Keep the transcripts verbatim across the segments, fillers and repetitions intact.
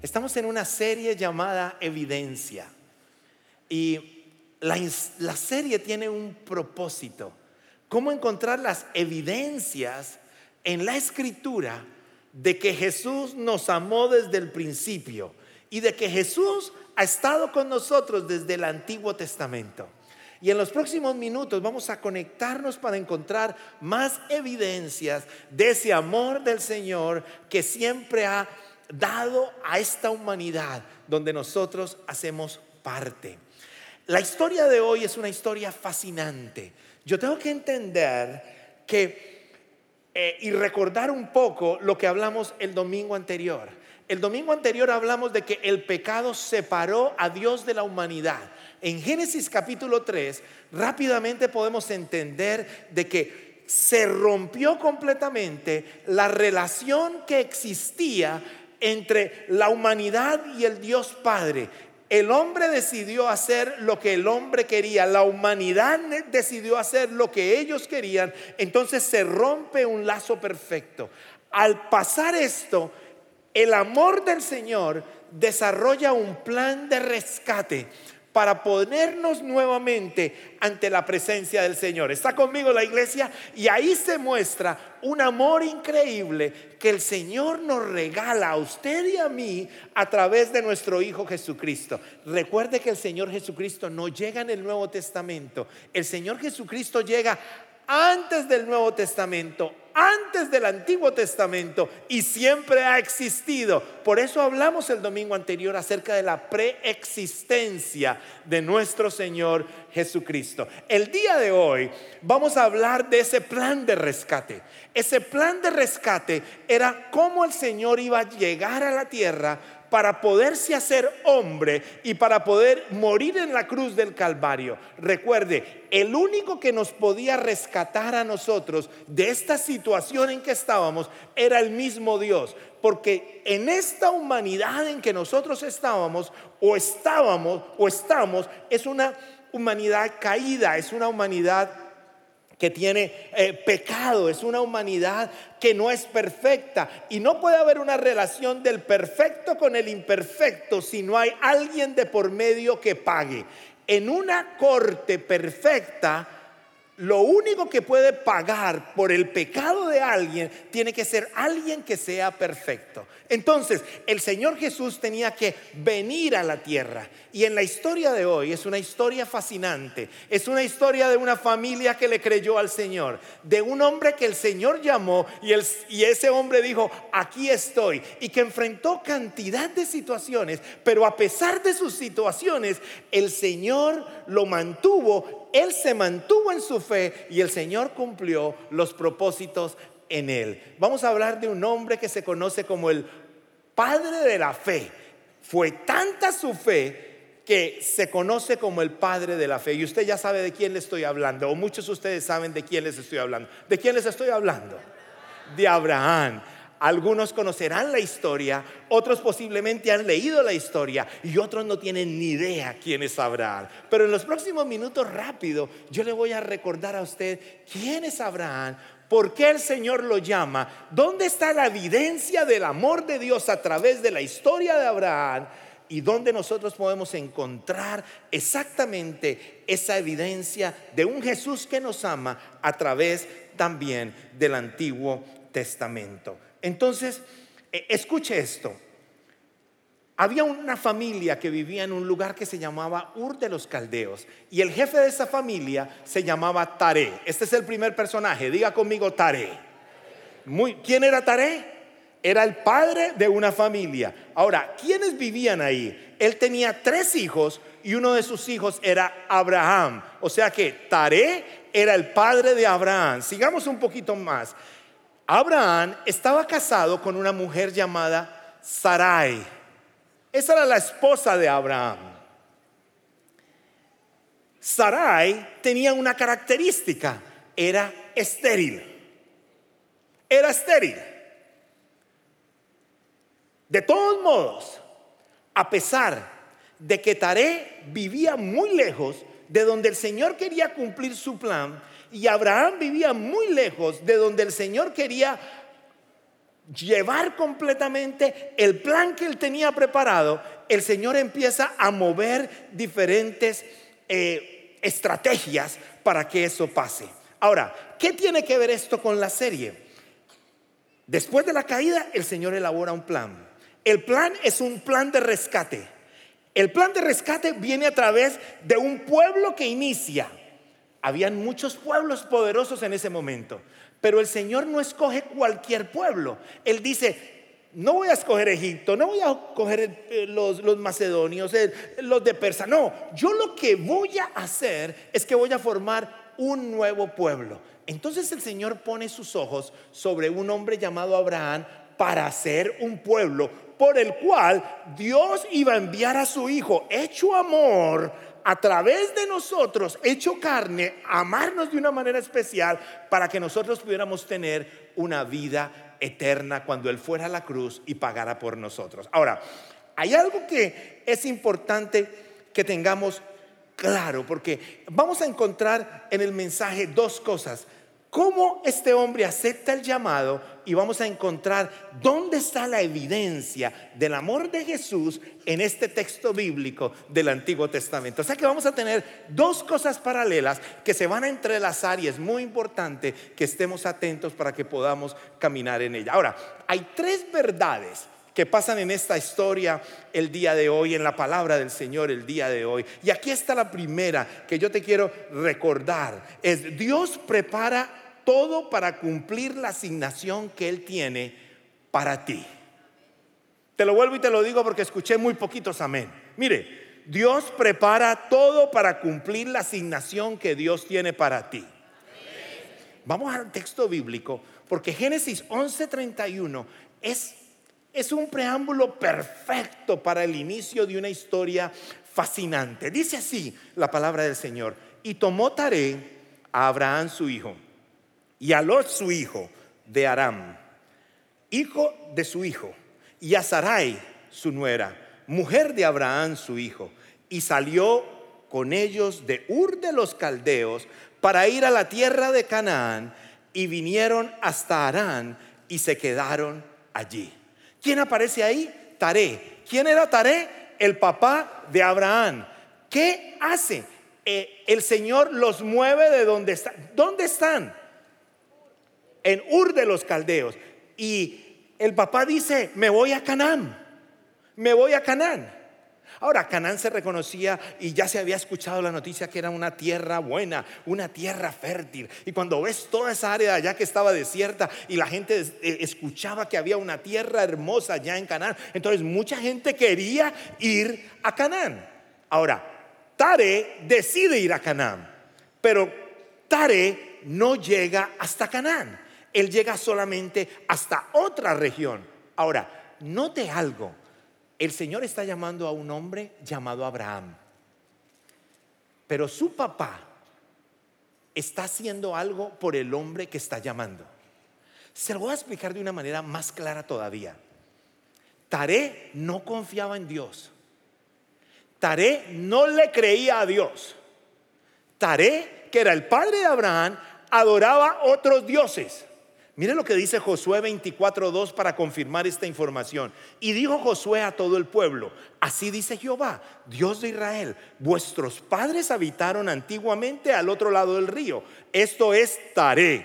Estamos en una serie llamada Evidencia. Y la, la serie tiene un propósito. Cómo encontrar las evidencias en la Escritura de que Jesús nos amó desde el principio y de que Jesús ha estado con nosotros desde el Antiguo Testamento. Y en los próximos minutos vamos a conectarnos para encontrar más evidencias de ese amor del Señor que siempre ha dado a esta humanidad donde nosotros hacemos parte. La historia de hoy es una historia fascinante. Yo tengo que entender que eh, y recordar un poco lo que hablamos el domingo anterior. El domingo anterior hablamos de que el pecado separó a Dios de la humanidad. En Génesis capítulo tres, rápidamente podemos entender de que se rompió completamente la relación que existía entre la humanidad y el Dios Padre. El hombre decidió hacer lo que el hombre quería, la humanidad decidió hacer lo que ellos querían, entonces se rompe un lazo perfecto. Al pasar esto, el amor del Señor desarrolla un plan de rescate para ponernos nuevamente ante la presencia del Señor. ¿Está conmigo la iglesia? Y ahí se muestra un amor increíble que el Señor nos regala a usted y a mí a través de nuestro Hijo Jesucristo. Recuerde que el Señor Jesucristo no llega en el Nuevo Testamento. El Señor Jesucristo llega antes del Nuevo Testamento, antes del Antiguo Testamento, y siempre ha existido. Por eso hablamos el domingo anterior acerca de la preexistencia de nuestro Señor Jesucristo. El día de hoy vamos a hablar de ese plan de rescate. Ese plan de rescate era cómo el Señor iba a llegar a la tierra para poderse hacer hombre y para poder morir en la cruz del Calvario. Recuerde, el único que nos podía rescatar a nosotros de esta situación en que estábamos era el mismo Dios. Porque en esta humanidad en que nosotros estábamos, o estábamos, o estamos, es una humanidad caída, es una humanidad que tiene eh, pecado, es una humanidad que no es perfecta, y no puede haber una relación del perfecto con el imperfecto si no hay alguien de por medio que pague. En una corte perfecta, lo único que puede pagar por el pecado de alguien tiene que ser alguien que sea perfecto. Entonces el Señor Jesús tenía que venir a la tierra. Y en la historia de hoy es una historia fascinante. Es una historia de una familia que le creyó al Señor, de un hombre que el Señor llamó y, el, y ese hombre dijo: aquí estoy, y que enfrentó cantidad de situaciones, pero a pesar de sus situaciones el Señor lo mantuvo. Él se mantuvo en su fe y el Señor cumplió los propósitos en él. Vamos a hablar de un hombre que se conoce como el padre de la fe. Fue tanta su fe que se conoce como el padre de la fe. Y usted ya sabe de quién le estoy hablando, o muchos de ustedes saben de quién les estoy hablando. ¿De quién les estoy hablando? De Abraham. Algunos conocerán la historia, otros posiblemente han leído la historia y otros no tienen ni idea quién es Abraham. Pero en los próximos minutos, rápido, yo le voy a recordar a usted quién es Abraham, por qué el Señor lo llama, dónde está la evidencia del amor de Dios a través de la historia de Abraham, y dónde nosotros podemos encontrar exactamente esa evidencia de un Jesús que nos ama a través también del Antiguo Testamento. Entonces, escuche esto. Había una familia que vivía en un lugar que se llamaba Ur de los Caldeos, y el jefe de esa familia se llamaba Taré. Este es el primer personaje, diga conmigo Taré. Muy, ¿quién era Taré? Era el padre de una familia. Ahora, ¿quiénes vivían ahí? Él tenía tres hijos y uno de sus hijos era Abraham. O sea que Taré era el padre de Abraham. Sigamos un poquito más. Abraham estaba casado con una mujer llamada Sarai. Esa era la esposa de Abraham. Sarai tenía una característica: era estéril. Era estéril. De todos modos, a pesar de que Taré vivía muy lejos de donde el Señor quería cumplir su plan, y Abraham vivía muy lejos de donde el Señor quería llevar completamente el plan que él tenía preparado, el Señor empieza a mover diferentes eh, estrategias para que eso pase. Ahora, ¿qué tiene que ver esto con la serie? Después de la caída, el Señor elabora un plan. El plan es un plan de rescate. El plan de rescate viene a través de un pueblo que inicia. Habían muchos pueblos poderosos en ese momento, pero el Señor no escoge cualquier pueblo. Él dice: no voy a escoger Egipto, no voy a escoger eh, los, los macedonios, eh, los de Persa. No, yo lo que voy a hacer es que voy a formar un nuevo pueblo. Entonces el Señor pone sus ojos sobre un hombre llamado Abraham para hacer un pueblo por el cual Dios iba a enviar a su hijo hecho amor, a través de nosotros, hecho carne, amarnos de una manera especial para que nosotros pudiéramos tener una vida eterna cuando Él fuera a la cruz y pagara por nosotros. Ahora, hay algo que es importante que tengamos claro, porque vamos a encontrar en el mensaje dos cosas: cómo este hombre acepta el llamado, y vamos a encontrar dónde está la evidencia del amor de Jesús en este texto bíblico del Antiguo Testamento. O sea que vamos a tener dos cosas paralelas que se van a entrelazar, y es muy importante que estemos atentos para que podamos caminar en ella. Ahora, hay tres verdades que pasan en esta historia el día de hoy, en la palabra del Señor el día de hoy. Y aquí está la primera que yo te quiero recordar: es Dios prepara todo para cumplir la asignación que Él tiene para ti. Te lo vuelvo y te lo digo porque escuché muy poquitos amén. Mire, Dios prepara todo para cumplir la asignación que Dios tiene para ti. Vamos al texto bíblico, porque Génesis once treinta y uno es Es un preámbulo perfecto para el inicio de una historia fascinante. Dice así la palabra del Señor: y tomó Taré a Abraham su hijo, y a Lot su hijo de Aram, hijo de su hijo, y a Sarai su nuera, mujer de Abraham su hijo, y salió con ellos de Ur de los Caldeos para ir a la tierra de Canaán, y vinieron hasta Harán y se quedaron allí. ¿Quién aparece ahí? Taré. ¿Quién era Taré? El papá de Abraham. ¿Qué hace? Eh, el Señor los mueve de donde están. ¿Dónde están? En Ur de los Caldeos. Y el papá dice: me voy a Canaán. Me voy a Canaán. Ahora, Canaán se reconocía, y ya se había escuchado la noticia, que era una tierra buena, una tierra fértil. Y cuando ves toda esa área allá que estaba desierta, y la gente escuchaba que había una tierra hermosa allá en Canaán, entonces mucha gente quería ir a Canaán. Ahora, Taré decide ir a Canaán, pero Taré no llega hasta Canaán. Él llega solamente hasta otra región. Ahora, note algo: el Señor está llamando a un hombre llamado Abraham, pero su papá está haciendo algo por el hombre que está llamando. Se lo voy a explicar de una manera más clara todavía. Taré no confiaba en Dios. Taré no le creía a Dios. Taré, que era el padre de Abraham, adoraba otros dioses. Mire lo que dice Josué veinticuatro dos para confirmar esta información. Y dijo Josué a todo el pueblo: así dice Jehová, Dios de Israel: vuestros padres habitaron antiguamente al otro lado del río. Esto es Taré.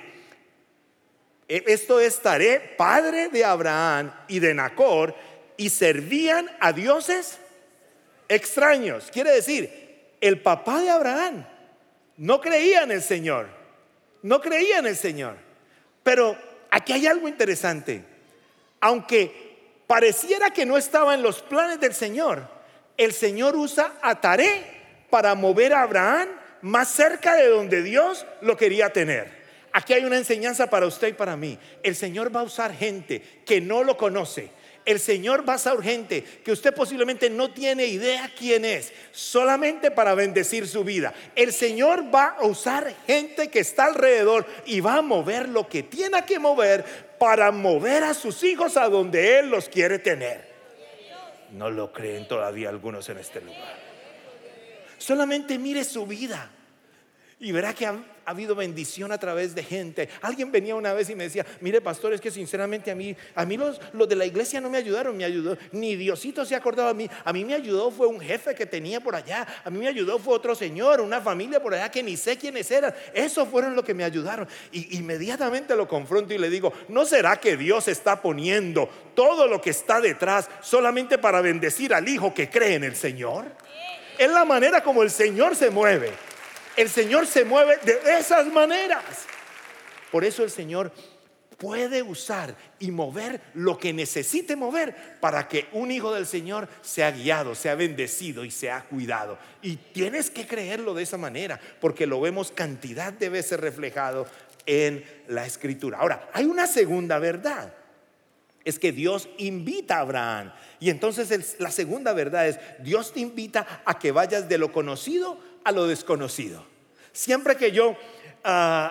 Esto es Taré, padre de Abraham y de Nacor, y servían a dioses extraños. Quiere decir, el papá de Abraham no creía en el Señor. No creía en el Señor. Pero aquí hay algo interesante. Aunque pareciera que no estaba en los planes del Señor, el Señor usa a Taré para mover a Abraham más cerca de donde Dios lo quería tener. Aquí hay una enseñanza para usted y para mí. El Señor va a usar gente que no lo conoce. El Señor va a usar gente que usted posiblemente no tiene idea quién es, solamente para bendecir su vida. El Señor va a usar gente que está alrededor y va a mover lo que tiene que mover para mover a sus hijos a donde Él los quiere tener. No lo creen todavía algunos en este lugar. Solamente mire su vida y verá que ha, ha habido bendición a través de gente. Alguien venía una vez y me decía: mire, pastor, es que sinceramente a mí A mí los, los de la iglesia no me ayudaron. Me ayudó, ni Diosito se ha acordado a mí. A mí me ayudó fue un jefe que tenía por allá. A mí me ayudó fue otro señor, una familia por allá que ni sé quiénes eran. Esos fueron los que me ayudaron. Y inmediatamente lo confronto y le digo: ¿no será que Dios está poniendo todo lo que está detrás solamente para bendecir al hijo que cree en el Señor? Es la manera como el Señor se mueve. El Señor se mueve de esas maneras. Por eso el Señor puede usar y mover lo que necesite mover para que un hijo del Señor sea guiado, sea bendecido y sea cuidado. Y tienes que creerlo de esa manera, porque lo vemos cantidad de veces reflejado en la Escritura. Ahora, hay una segunda verdad. Es que Dios invita a Abraham. Y entonces el, la segunda verdad es: Dios te invita a que vayas de lo conocido a lo desconocido. Siempre que yo uh,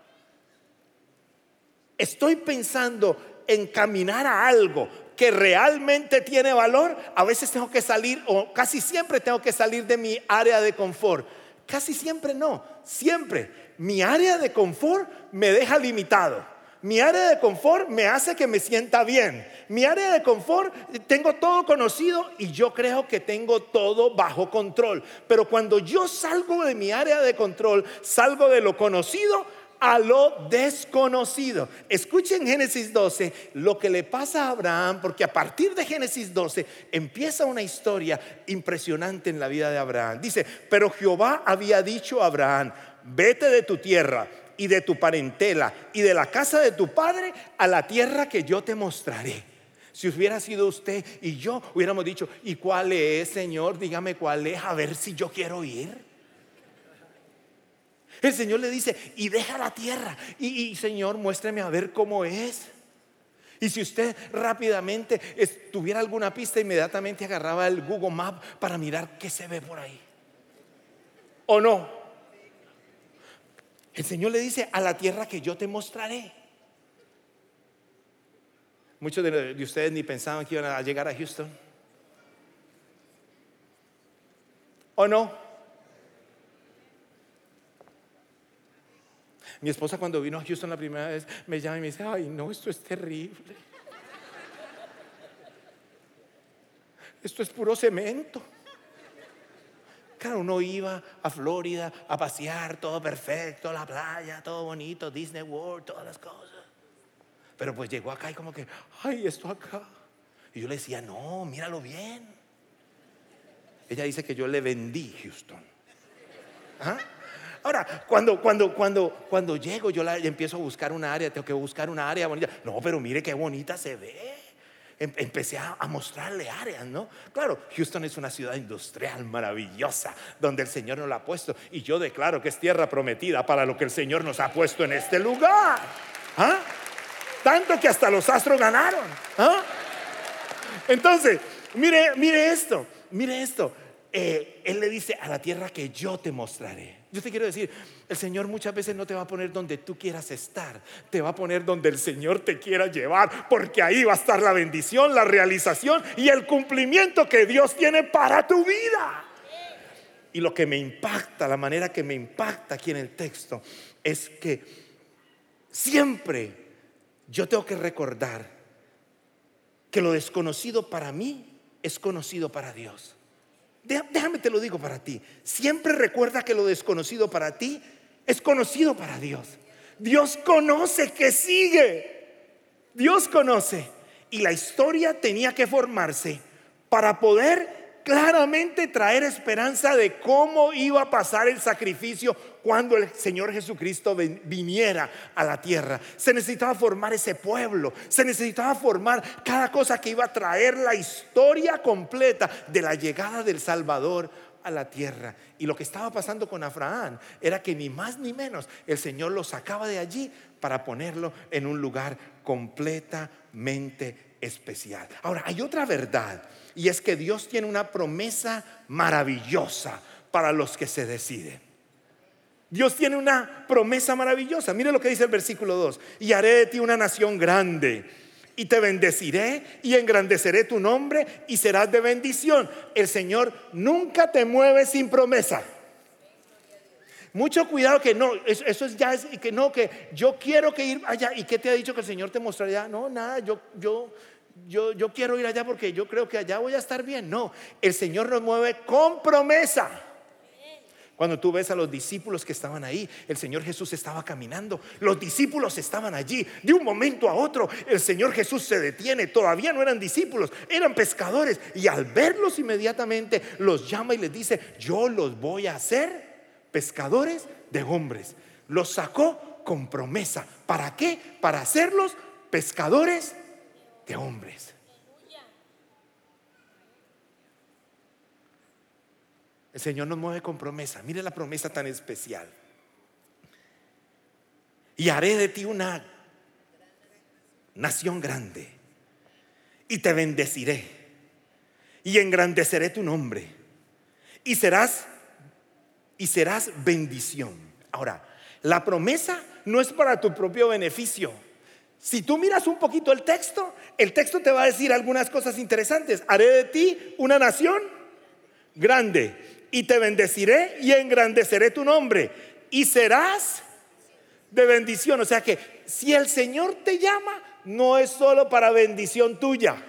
estoy pensando en caminar a algo que realmente tiene valor, a veces tengo que salir, o casi siempre tengo que salir de mi área de confort. Casi siempre no, siempre mi área de confort me deja limitado. Mi área de confort me hace que me sienta bien. Mi área de confort, tengo todo conocido y yo creo que tengo todo bajo control. Pero cuando yo salgo de mi área de control, salgo de lo conocido a lo desconocido. Escuchen Génesis doce, lo que le pasa a Abraham, porque a partir de Génesis doce empieza una historia impresionante en la vida de Abraham. Dice: pero Jehová había dicho a Abraham: vete de tu tierra y de tu parentela y de la casa de tu padre a la tierra que yo te mostraré. Si hubiera sido usted y yo, hubiéramos dicho: ¿y cuál es, Señor? Dígame cuál es, a ver si yo quiero ir. El Señor le dice: y deja la tierra y, y Señor, muéstrame a ver cómo es. Y si usted rápidamente tuviera alguna pista, inmediatamente agarraba el Google Maps para mirar qué se ve por ahí, ¿o no? El Señor le dice: a la tierra que yo te mostraré. Muchos de, de ustedes ni pensaban que iban a llegar a Houston, ¿o no? Mi esposa, cuando vino a Houston la primera vez, me llama y me dice: ay no, esto es terrible. Esto es puro cemento. Claro, uno iba a Florida a pasear, todo perfecto, la playa, todo bonito, Disney World, todas las cosas. Pero pues llegó acá y como que: ay, esto acá. Y yo le decía: no, míralo bien. Ella dice que yo le vendí Houston. ¿Ah? Ahora, cuando, cuando, cuando, cuando llego, yo la, empiezo a buscar una área, tengo que buscar una área bonita. No, pero mire qué bonita se ve. Empecé a, a mostrarle áreas, ¿no? Claro, Houston es una ciudad industrial maravillosa, donde el Señor nos la ha puesto. Y yo declaro que es tierra prometida para lo que el Señor nos ha puesto en este lugar. ¿Ah? Tanto que hasta los astros ganaron. ¿Ah? Entonces, mire, mire esto, mire esto. Eh, él le dice: a la tierra que yo te mostraré. Yo te quiero decir, el Señor muchas veces no te va a poner donde tú quieras estar, te va a poner donde el Señor te quiera llevar, porque ahí va a estar la bendición, la realización y el cumplimiento que Dios tiene para tu vida. Y lo que me impacta, la manera que me impacta aquí en el texto, es que siempre yo tengo que recordar que lo desconocido para mí es conocido para Dios. Déjame te lo digo para ti. Siempre recuerda que lo desconocido para ti es conocido para Dios. Dios conoce que sigue. Dios conoce. Y la historia tenía que formarse para poder claramente traer esperanza de cómo iba a pasar el sacrificio cuando el Señor Jesucristo viniera a la tierra. Se necesitaba formar ese pueblo, se necesitaba formar cada cosa que iba a traer la historia completa de la llegada del Salvador a la tierra. Y lo que estaba pasando con Abraham era que ni más ni menos el Señor lo sacaba de allí para ponerlo en un lugar completamente especial. Ahora, hay otra verdad, y es que Dios tiene una promesa maravillosa para los que se deciden. Dios tiene una promesa maravillosa. Mire lo que dice el versículo dos: y haré de ti una nación grande, y te bendeciré y engrandeceré tu nombre, y serás de bendición. El Señor nunca te mueve sin promesa. Mucho cuidado que no, eso, eso es ya es que no, que yo quiero que ir allá. ¿Y qué te ha dicho que el Señor te mostraría? No, nada, yo, yo, yo, yo quiero ir allá porque yo creo que allá voy a estar bien. No, el Señor nos mueve con promesa. Cuando tú ves a los discípulos que estaban ahí, el Señor Jesús estaba caminando, los discípulos estaban allí. De un momento a otro el Señor Jesús se detiene. Todavía no eran discípulos, eran pescadores, y al verlos inmediatamente los llama y les dice: yo los voy a hacer pescadores de hombres. Los sacó con promesa. ¿Para qué? Para hacerlos pescadores de hombres. El Señor nos mueve con promesa. Mire la promesa tan especial. Y haré de ti una nación grande, y te bendeciré, y engrandeceré tu nombre, y serás y serás bendición. Ahora, la promesa no es para tu propio beneficio. Si tú miras un poquito el texto, el texto te va a decir algunas cosas interesantes. Haré de ti una nación grande, y te bendeciré y engrandeceré tu nombre, y serás de bendición. O sea que si el Señor te llama, no es solo para bendición tuya.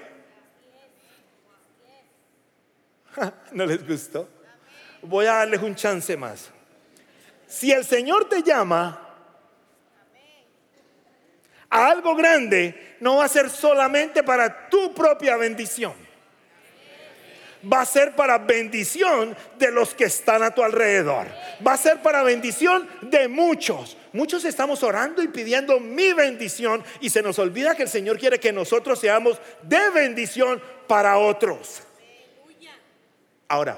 ¿No les gustó? Voy a darles un chance más. Si el Señor te llama a algo grande, no va a ser solamente para tu propia bendición. Va a ser para bendición de los que están a tu alrededor. Va a ser para bendición de muchos. Muchos estamos orando y pidiendo mi bendición, y se nos olvida que el Señor quiere que nosotros seamos de bendición para otros. Ahora,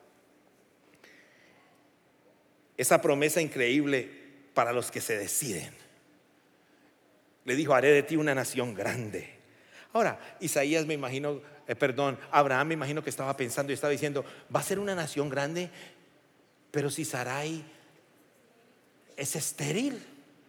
esa promesa increíble para los que se deciden. Le dijo: haré de ti una nación grande. Ahora, Isaías me imagino, eh, perdón, Abraham me imagino que estaba pensando y estaba diciendo: va a ser una nación grande, pero si Sarai es estéril.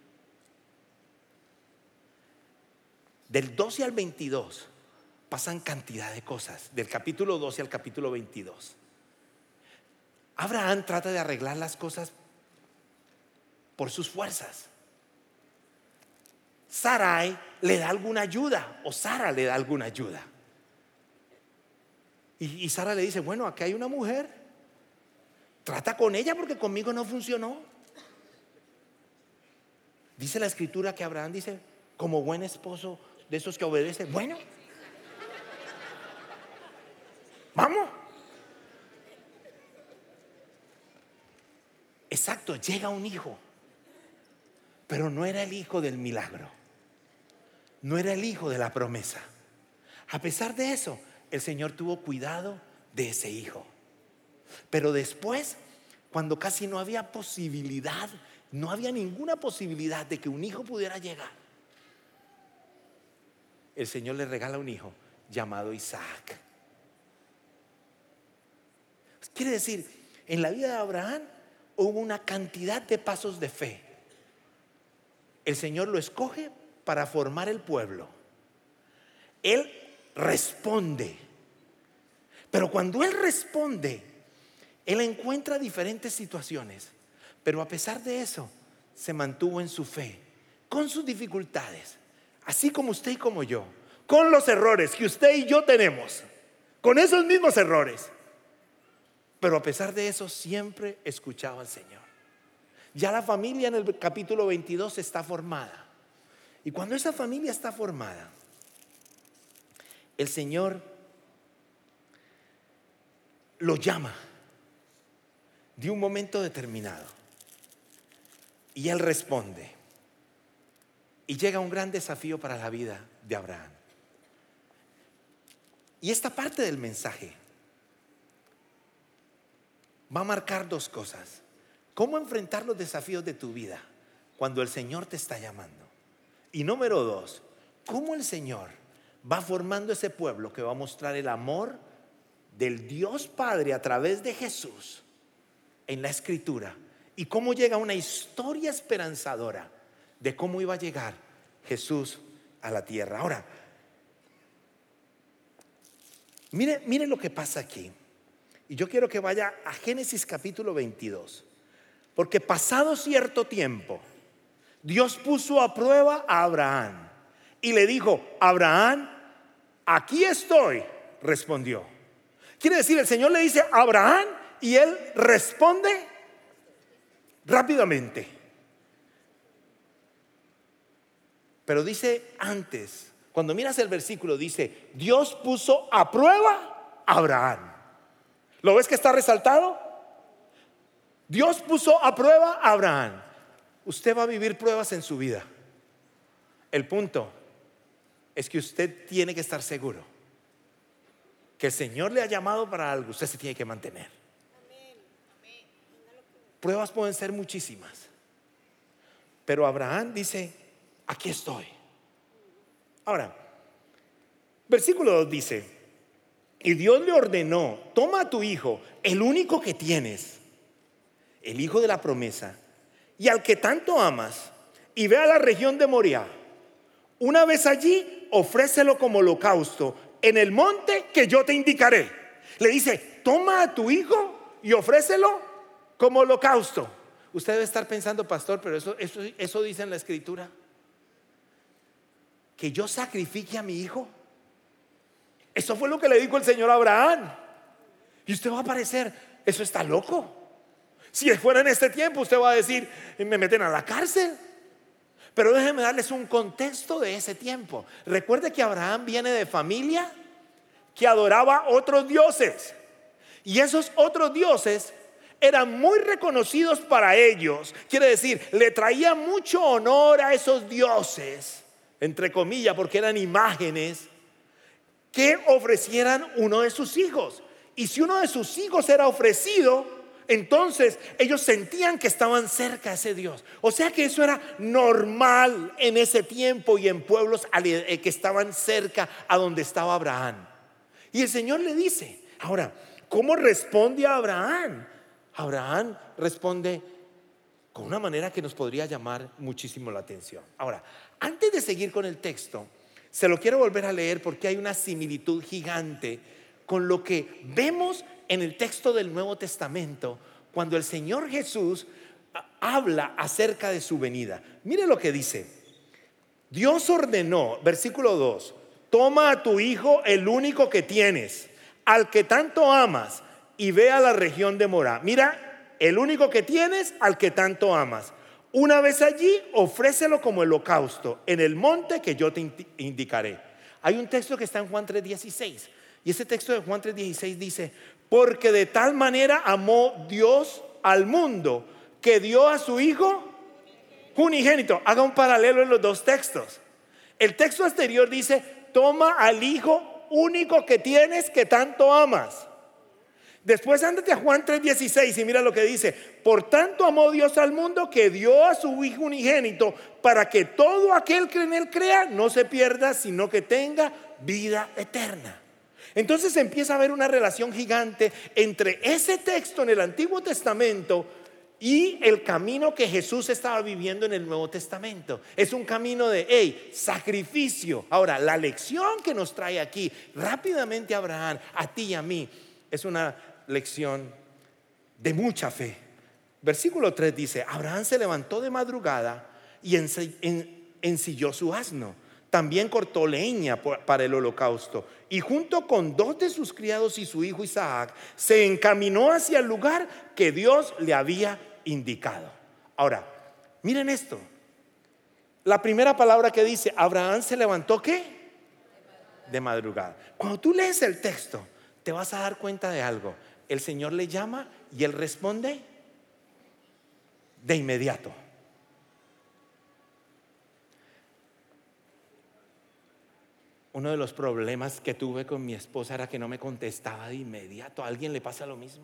Del doce al veintidós pasan cantidad de cosas. Del capítulo doce al capítulo veintidós, Abraham trata de arreglar las cosas por sus fuerzas. Sarai le da alguna ayuda, o Sara le da alguna ayuda. Y, y Sara le dice: bueno, aquí hay una mujer, trata con ella porque conmigo no funcionó. Dice la escritura que Abraham dice, como buen esposo de esos que obedece: bueno, vamos. Exacto, llega un hijo, pero no era el hijo del milagro, no era el hijo de la promesa. A pesar de eso, el Señor tuvo cuidado de ese hijo. Pero después, cuando casi no había posibilidad, no había ninguna posibilidad de que un hijo pudiera llegar, el Señor le regala un hijo llamado Isaac. Quiere decir, en la vida de Abraham hubo una cantidad de pasos de fe. El Señor lo escoge para formar el pueblo. Él responde. Pero cuando Él responde, Él encuentra diferentes situaciones. Pero a pesar de eso, se mantuvo en su fe, con sus dificultades, así como usted y como yo, con los errores que usted y yo tenemos, con esos mismos errores. Pero a pesar de eso, siempre escuchaba al Señor. Ya la familia en el capítulo veintidós está formada. Y cuando esa familia está formada, el Señor lo llama de un momento determinado. Y él responde. Y llega un gran desafío para la vida de Abraham. Y esta parte del mensaje va a marcar dos cosas: cómo enfrentar los desafíos de tu vida cuando el Señor te está llamando, y número dos, cómo el Señor va formando ese pueblo que va a mostrar el amor del Dios Padre a través de Jesús en la Escritura, y cómo llega una historia esperanzadora de cómo iba a llegar Jesús a la tierra. Ahora, mire, mire lo que pasa aquí. Y yo quiero que vaya a Génesis capítulo veintidós, Porque pasado cierto tiempo, Dios puso a prueba a Abraham y le dijo: Abraham, aquí estoy, respondió. Quiere decir, el Señor le dice a Abraham y él responde rápidamente. Pero dice antes, cuando miras el versículo, dice: Dios puso a prueba a Abraham. ¿Lo ves que está resaltado? Dios puso a prueba a Abraham. Usted va a vivir pruebas en su vida. El punto es que usted tiene que estar seguro que el Señor le ha llamado para algo. Usted se tiene que mantener. Pruebas pueden ser muchísimas, pero Abraham dice: aquí estoy. Ahora, versículo dos dice: y Dios le ordenó: toma a tu hijo, el único que tienes, el hijo de la promesa, y al que tanto amas, y ve a la región de Moriah. Una vez allí, ofrécelo como holocausto en el monte que yo te indicaré. Le dice: toma a tu hijo y ofrécelo como holocausto. Usted debe estar pensando: pastor, pero eso, eso, eso dice en la escritura, que yo sacrifique a mi hijo. Eso fue lo que le dijo el Señor a Abraham. Y usted va a parecer: eso está loco. Si fuera en este tiempo, usted va a decir: me meten a la cárcel. Pero déjenme darles un contexto de ese tiempo. Recuerde que Abraham viene de familia que adoraba otros dioses, y esos otros dioses eran muy reconocidos para ellos. Quiere decir, le traía mucho honor a esos dioses, entre comillas, porque eran imágenes, que ofrecieran uno de sus hijos. Y si uno de sus hijos era ofrecido, entonces ellos sentían que estaban cerca a ese Dios. O sea que eso era normal en ese tiempo y en pueblos que estaban cerca a donde estaba Abraham. Y el Señor le dice: ahora, ¿cómo responde a Abraham? Abraham responde con una manera que nos podría llamar muchísimo la atención. Ahora, antes de seguir con el texto, se lo quiero volver a leer porque hay una similitud gigante con lo que vemos en el texto del Nuevo Testamento cuando el Señor Jesús habla acerca de su venida. Mire lo que dice: Dios ordenó, versículo dos: toma a tu hijo, el único que tienes, al que tanto amas, y ve a la región de Moriah. Mira, el único que tienes, al que tanto amas. Una vez allí, ofrécelo como holocausto en el monte que yo te indicaré. Hay un texto que está en Juan tres dieciséis, y ese texto de Juan tres dieciséis dice: porque de tal manera amó Dios al mundo, que dio a su hijo unigénito. Haga un paralelo en los dos textos. El texto anterior dice: toma al hijo único que tienes, que tanto amas. Después ándate a Juan tres dieciséis y mira lo que dice: por tanto amó Dios al mundo, que dio a su hijo unigénito, para que todo aquel que en él crea no se pierda, sino que tenga vida eterna. Entonces empieza a haber una relación gigante entre ese texto en el Antiguo Testamento y el camino que Jesús estaba viviendo en el Nuevo Testamento. Es un camino de hey, sacrificio. Ahora, la lección que nos trae aquí rápidamente Abraham, a ti y a mí, es una lección de mucha fe. Versículo tres dice: Abraham se levantó de madrugada y ensilló su asno. También cortó leña para el holocausto, y junto con dos de sus criados y su hijo Isaac, se encaminó hacia el lugar que Dios le había indicado. Ahora, miren esto. La primera palabra que dice: Abraham se levantó, ¿qué? De madrugada. Cuando tú lees el texto, te vas a dar cuenta de algo. El Señor le llama y él responde de inmediato. Uno de los problemas que tuve con mi esposa era que no me contestaba de inmediato. ¿A alguien le pasa lo mismo?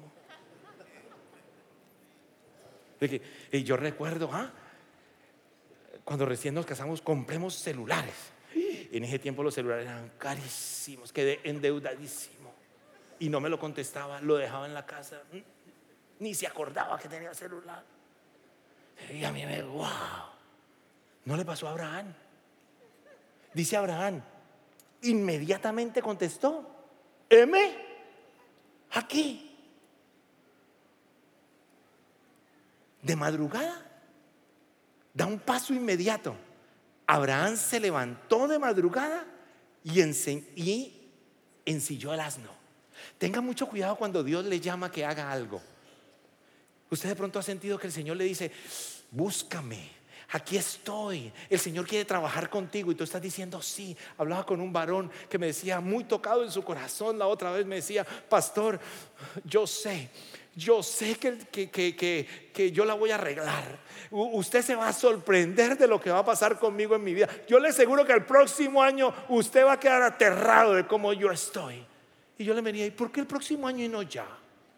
Y yo recuerdo, ¿ah? cuando recién nos casamos, compremos celulares. En ese tiempo los celulares eran carísimos, quedé endeudadísimo y no me lo contestaba, lo dejaba en la casa, ni se acordaba que tenía celular. Y a mí me, wow, no le pasó a Abraham. Dice Abraham, inmediatamente contestó: heme aquí. de madrugada da un paso inmediato. Abraham se levantó de madrugada y, ense- y ensilló el asno. Tenga mucho cuidado cuando Dios le llama que haga algo. Usted de pronto ha sentido que el Señor le dice: búscame, aquí estoy, el Señor quiere trabajar contigo, y tú estás diciendo sí. Hablaba con un varón que me decía, muy tocado en su corazón, la otra vez me decía: pastor, yo sé Yo sé que, que, que, que, que yo la voy a arreglar. U- Usted se va a sorprender de lo que va a pasar conmigo en mi vida. Yo le aseguro que el próximo año usted va a quedar aterrado de cómo yo estoy. Y yo le venía: ¿y por qué el próximo año y no ya?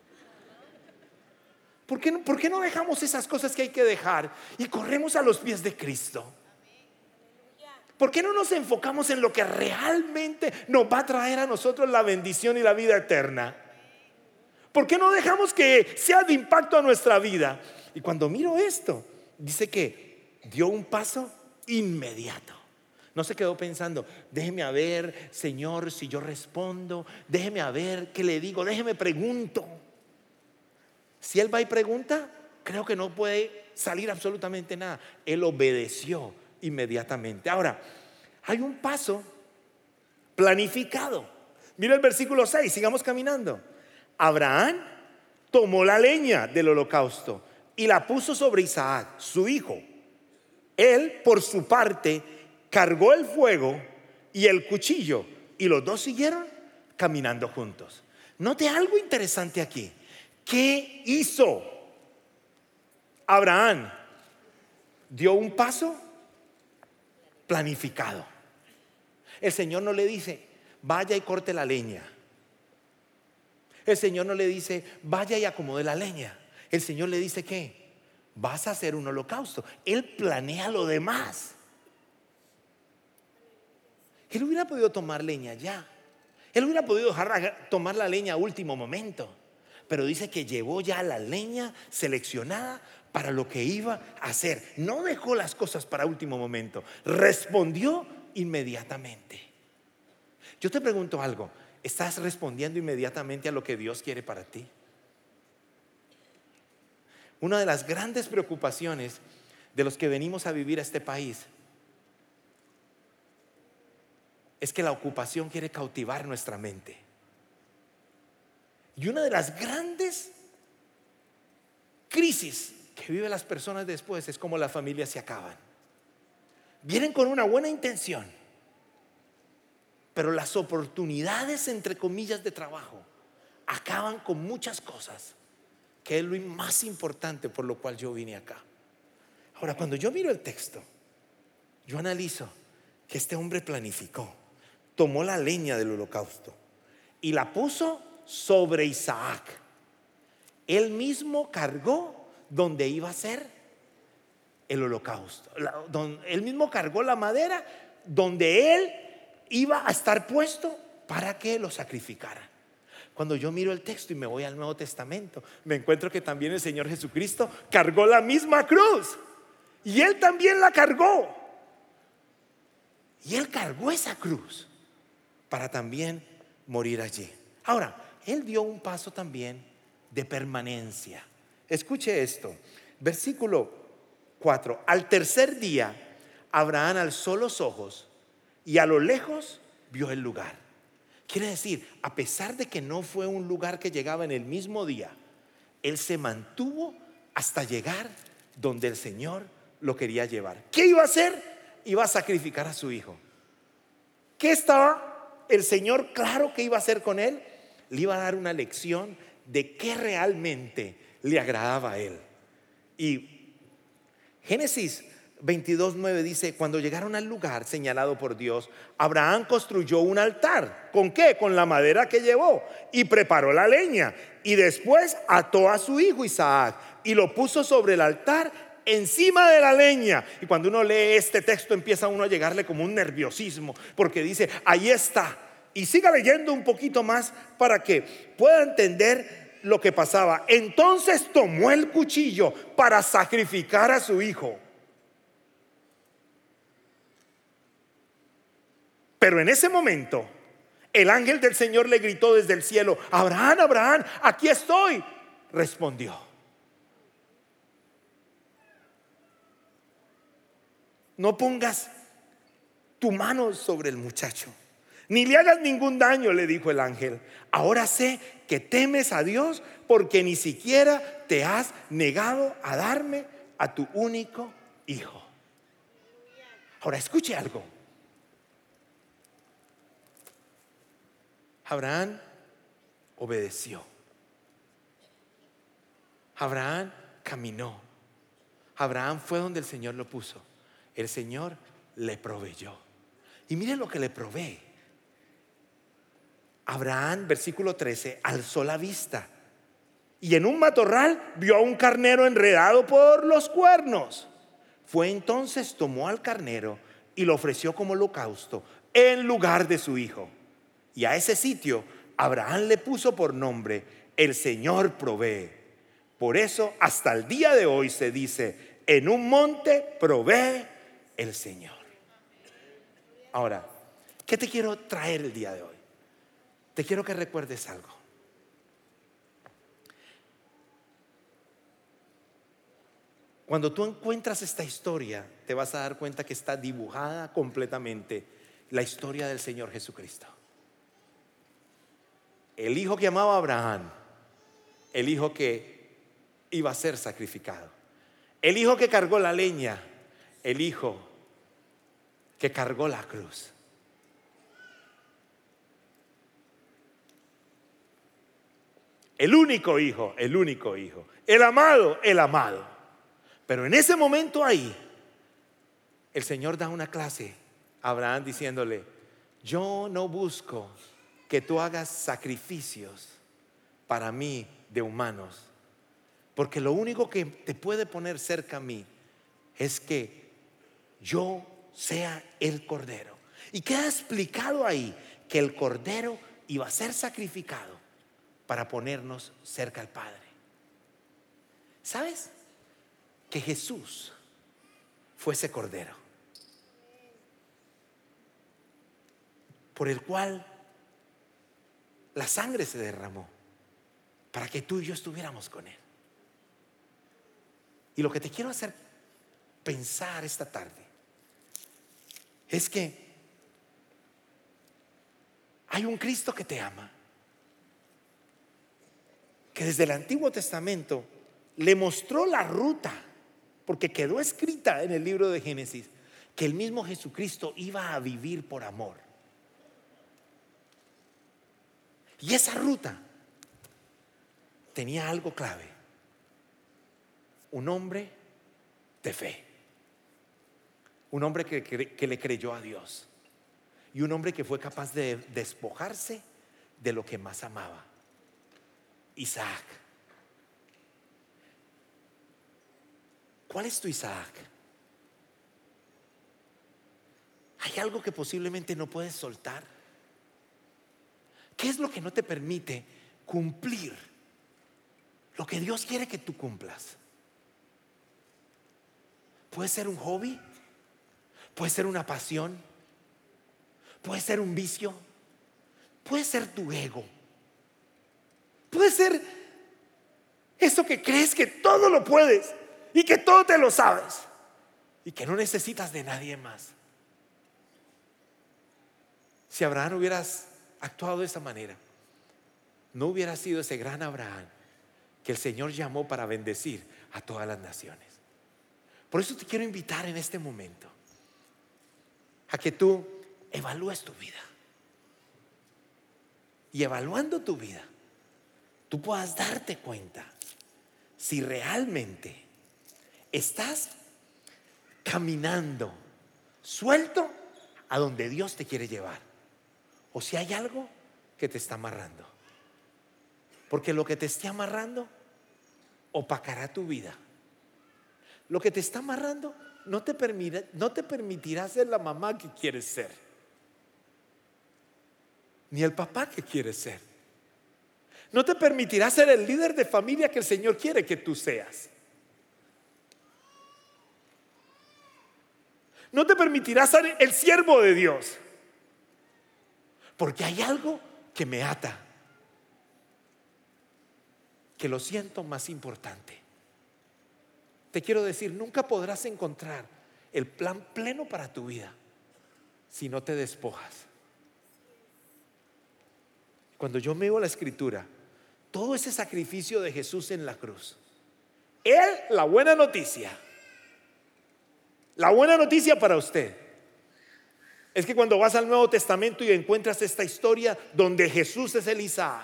¿Por qué no, por qué no dejamos esas cosas que hay que dejar y corremos a los pies de Cristo? ¿Por qué no nos enfocamos en lo que realmente nos va a traer a nosotros la bendición y la vida eterna? ¿Por qué no dejamos que sea de impacto a nuestra vida? Y cuando miro esto, dice que dio un paso inmediato. No se quedó pensando: déjeme a ver, Señor, si yo respondo, déjeme a ver qué le digo, déjeme pregunto. Si él va y pregunta, creo que no puede salir absolutamente nada. Él obedeció inmediatamente. Ahora, hay un paso planificado. Mira el versículo seis, sigamos caminando. Abraham tomó la leña del holocausto y la puso sobre Isaac, su hijo. Él, por su parte, cargó el fuego y el cuchillo, y los dos siguieron caminando juntos. Note algo interesante aquí. ¿Qué hizo Abraham? Dio un paso planificado. El Señor no le dice: vaya y corte la leña. El Señor no le dice: vaya y acomode la leña. El Señor le dice: ¿qué? Vas a hacer un holocausto. Él planea lo demás. Él hubiera podido tomar leña ya. Él hubiera podido dejar tomar la leña a último momento. Pero dice que llevó ya la leña seleccionada para lo que iba a hacer. No dejó las cosas para último momento. Respondió inmediatamente. Yo te pregunto algo: ¿estás respondiendo inmediatamente a lo que Dios quiere para ti? Una de las grandes preocupaciones de los que venimos a vivir a este país es que la ocupación quiere cautivar nuestra mente. Y una de las grandes crisis que viven las personas después es cómo las familias se acaban. Vienen con una buena intención, pero las oportunidades, entre comillas, de trabajo acaban con muchas cosas, que es lo más importante por lo cual yo vine acá. Ahora, cuando yo miro el texto, yo analizo que este hombre planificó, tomó la leña del holocausto y la puso sobre Isaac. Él mismo cargó donde iba a ser el holocausto. Él mismo cargó la madera donde él iba a estar puesto para que lo sacrificaran. Cuando yo miro el texto y me voy al Nuevo Testamento, me encuentro que también el Señor Jesucristo cargó la misma cruz, y Él también la cargó. Y Él cargó esa cruz para también morir allí. Ahora, Él dio un paso también de permanencia. Escuche esto, versículo cuatro. Al tercer día, Abraham alzó los ojos y a lo lejos vio el lugar. Quiere decir, a pesar de que no fue un lugar que llegaba en el mismo día, él se mantuvo hasta llegar donde el Señor lo quería llevar. ¿Qué iba a hacer? Iba a sacrificar a su hijo. ¿Qué estaba el Señor claro que iba a hacer con él? Le iba a dar una lección de qué realmente le agradaba a él. Y Génesis veintidós nueve dice: cuando llegaron al lugar señalado por Dios, Abraham construyó un altar. ¿Con qué? Con la madera que llevó, y preparó la leña, y después ató a su hijo Isaac y lo puso sobre el altar encima de la leña. Y cuando uno lee este texto, empieza uno a llegarle como un nerviosismo, porque dice: ahí está. Y siga leyendo un poquito más para que pueda entender lo que pasaba. Entonces tomó el cuchillo para sacrificar a su hijo. Pero en ese momento, el ángel del Señor le gritó desde el cielo: Abraham, Abraham, aquí estoy. Respondió: no pongas tu mano sobre el muchacho, ni le hagas ningún daño, le dijo el ángel. Ahora sé que temes a Dios, porque ni siquiera te has negado a darme a tu único hijo. Ahora escuche algo. Abraham obedeció. Abraham caminó. Abraham fue donde el Señor lo puso. El Señor le proveyó. Y mire lo que le provee. Abraham, versículo trece, alzó la vista y en un matorral vio a un carnero enredado por los cuernos. Fue entonces, tomó al carnero y lo ofreció como holocausto en lugar de su hijo. Y a ese sitio Abraham le puso por nombre: el Señor provee. Por eso hasta el día de hoy se dice: en un monte provee el Señor. Ahora, ¿qué te quiero traer el día de hoy? Te quiero que recuerdes algo. Cuando tú encuentras esta historia, te vas a dar cuenta que está dibujada completamente la historia del Señor Jesucristo. El hijo que amaba a Abraham, el hijo que iba a ser sacrificado, el hijo que cargó la leña, el hijo que cargó la cruz. El único hijo, el único hijo, el amado, el amado. Pero en ese momento ahí, el Señor da una clase a Abraham diciéndole: yo no busco que tú hagas sacrificios para mí de humanos, porque lo único que te puede poner cerca a mí es que yo sea el cordero. Y queda explicado ahí que el cordero iba a ser sacrificado para ponernos cerca al Padre. ¿Sabes? Que Jesús fue ese cordero por el cual la sangre se derramó para que tú y yo estuviéramos con Él. Y lo que te quiero hacer pensar esta tarde es que hay un Cristo que te ama, que desde el Antiguo Testamento le mostró la ruta, porque quedó escrita en el libro de Génesis que el mismo Jesucristo iba a vivir por amor. Y esa ruta tenía algo clave: un hombre de fe, un hombre que, que, que le creyó a Dios, y un hombre que fue capaz de despojarse de lo que más amaba: Isaac. ¿Cuál es tu Isaac? ¿Hay algo que posiblemente no puedes soltar? ¿Qué es lo que no te permite cumplir lo que Dios quiere que tú cumplas? Puede ser un hobby, puede ser una pasión, puede ser un vicio, puede ser tu ego, puede ser eso que crees que todo lo puedes y que todo te lo sabes y que no necesitas de nadie más. Si Abraham hubieras actuado de esa manera, no hubiera sido ese gran Abraham que el Señor llamó para bendecir a todas las naciones. Por eso te quiero invitar en este momento a que tú evalúes tu vida, y evaluando tu vida tú puedas darte cuenta si realmente estás caminando suelto a donde Dios te quiere llevar, o si hay algo que te está amarrando. Porque lo que te esté amarrando opacará tu vida. Lo que te está amarrando no te permitirá, no te permitirá ser la mamá que quieres ser, ni el papá que quieres ser. No te permitirá ser el líder de familia que el Señor quiere que tú seas. No te permitirá ser el siervo de Dios, porque hay algo que me ata, que lo siento más importante. Te quiero decir, nunca podrás encontrar el plan pleno para tu vida si no te despojas. Cuando yo veo la escritura, todo ese sacrificio de Jesús en la cruz, Él, la buena noticia, la buena noticia para usted es que cuando vas al Nuevo Testamento y encuentras esta historia donde Jesús es el Isaac,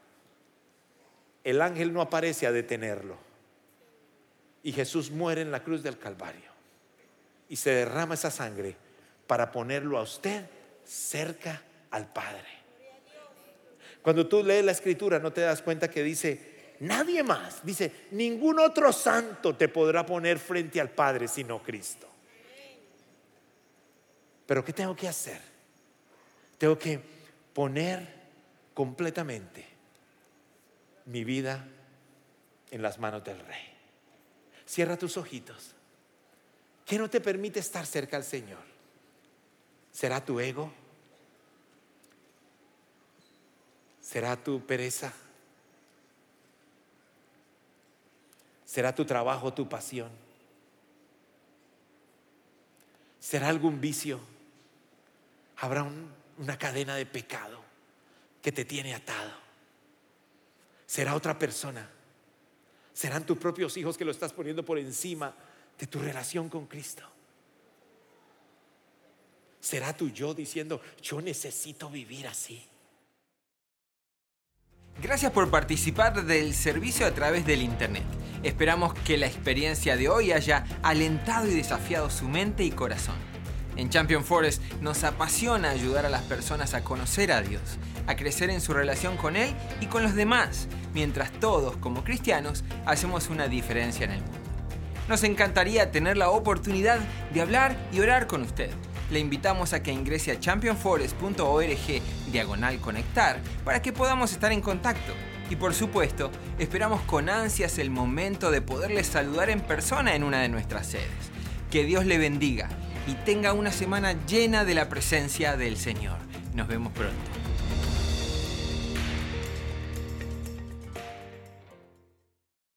el ángel no aparece a detenerlo y Jesús muere en la cruz del Calvario y se derrama esa sangre para ponerlo a usted cerca al Padre. Cuando tú lees la escritura no te das cuenta que dice nadie más, dice ningún otro santo te podrá poner frente al Padre sino Cristo. Pero ¿qué tengo que hacer? Tengo que poner completamente mi vida en las manos del Rey. Cierra tus ojitos. ¿Qué no te permite estar cerca al Señor? ¿Será tu ego? ¿Será tu pereza? ¿Será tu trabajo, tu pasión? ¿Será algún vicio? ¿Habrá un, una cadena de pecado que te tiene atado? ¿Será otra persona? ¿Serán tus propios hijos que lo estás poniendo por encima de tu relación con Cristo? ¿Será tu yo diciendo yo necesito vivir así? Gracias por participar del servicio a través del internet. Esperamos que la experiencia de hoy haya alentado y desafiado su mente y corazón. En Champion Forest nos apasiona ayudar a las personas a conocer a Dios, a crecer en su relación con Él y con los demás, mientras todos, como cristianos, hacemos una diferencia en el mundo. Nos encantaría tener la oportunidad de hablar y orar con usted. Le invitamos a que ingrese a champion forest punto org diagonal conectar para que podamos estar en contacto. Y por supuesto, esperamos con ansias el momento de poderles saludar en persona en una de nuestras sedes. Que Dios le bendiga y tenga una semana llena de la presencia del Señor. Nos vemos pronto.